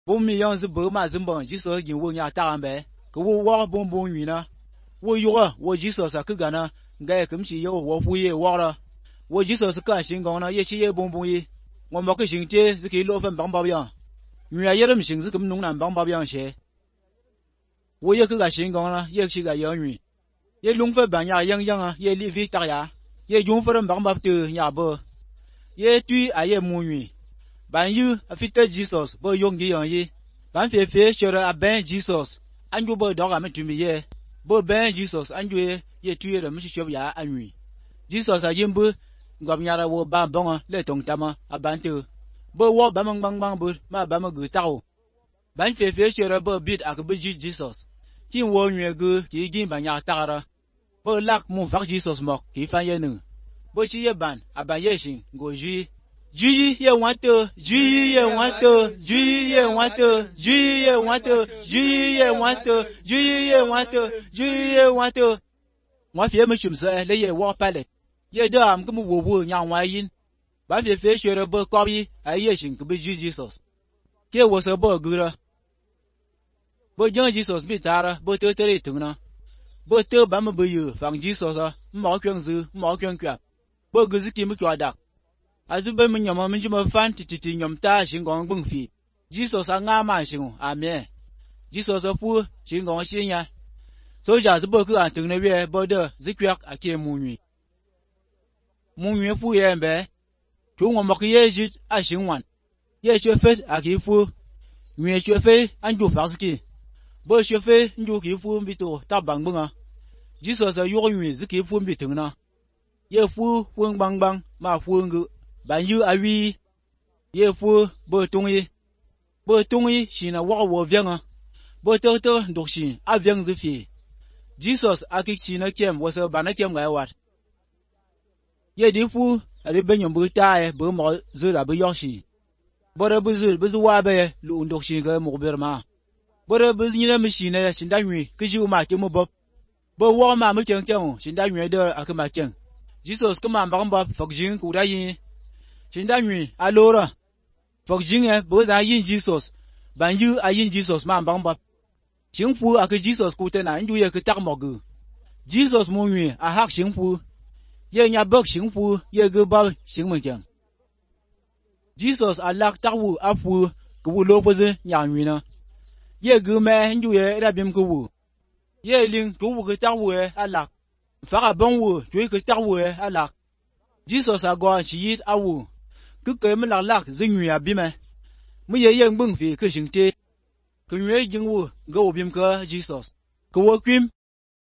bông mi yang zi bờ mà zi bông Jesus yin wo nya ta ambe ko wo wa bông bông yu na wo yu wo Jesus a ka na ngai kum chi yo wo fu ye wa la wo Jesus ka xin gong na ye chi ye bông bông yi wo ma ke xin je zi ke lo fen bang ba yang yu ya ye dem xin zi kum nong nan bang ba yang xie wo ye ka xin gong na ye chi ga yang yu ye long fe ban ya yang yang a ye li vi ta ya ye yong fe bang ba tu ya bo ye tu a ye mu yu ban yu a fit Jesus bo yong gi yang yi ban fe fe sure a ben Jesus anju bo do ga me tu mi ye bo ben Jesus anju ye tu ye de mi chi ya anyu Jesus a yimbu ngom nya ra wo ba bong le tong tama a ban tu bo wo ba mang bang bang bu ma ba ma gu tao ban fe fe sure bo bit a ko Jesus kin wo nyu gu ki gin ban ya ta ra bo lak mu fa Jesus mo ki fan ye nu bo chi ye ban a ban ye shin go ju Juyi ye wanto, juyi ye wanto, juyi ye wanto, juyi ye wanto, juyi ye wanto, juyi ye wanto, juyi ye wanto. Moi fie me chum se le ye wa pale. Ye da am kum wo wo nyang wa yin. Ba fie fie shure bo ko bi a ye shin ku bi Jesus. Ke wo se bo gura. Bo jang Jesus bi tara bo te te tung na. Bo te ba me bo yu fang Jesus a mo kwang zu mo kwang kwa. Bo gu zi ki mu kwa dak. Azube mi nyama mi jima fan titi nyom ta shingong bung fi. Jesus a nga ma shingu, amen. Jesus a pu shingong shinya. So ja zibo ku an tung ne we bodo zikwak a ke munyi. Munyi pu ye mbe. Chu ngo mok ye jit a shingwan. Ye chofet a ki pu. Nwe chofe anju faski. Bo chofe nju ki pu mbito ta bang bunga. Jesus a yu nwe ziki pu mbitung na. Ye pu weng bang bang ma pu ngu. Ban yu a wi ye fu bo tung yi shi na wa wo vyang bo to to ndok shi a vyang zi fi Jesus a ki shi na kem wo so ban na kem ga wat ye di fu a ri ben yom bu ta e bo mo zu da bu yo shi bo re bu zu wa be lu ndok shi ga mo ber ma bo re bu ni na mi shi na shin da wi ki ji ma ke mo bo wo ma mu chen chen shin da wi de a ka ma chen Jesus ka ma bang ba fok jin ku da yin Shinda nwi alora fok jinge bo za yin Jesus ban yu a yin Jesus ma bang ba xingfu a ke Jesus ku te na ndu ye ke tak mo gu Jesus mo nwi a hak xingfu ye nya bok xingfu ye ge ba xing meng jang Jesus a lak tak wu a fu ku lo bo ze nya nwi na ye ge me ndu ye ra bim ku wu ye ling ku wu ke tak wu a lak fa ga bon wu ju ke tak wu a lak Jesus a go chi yit a wu cứ kể mình lạc dinh nhụy bìm mới ye bưng vì cái sinh tế cái nhụy dinh vu go bìm cơ Jesus go kim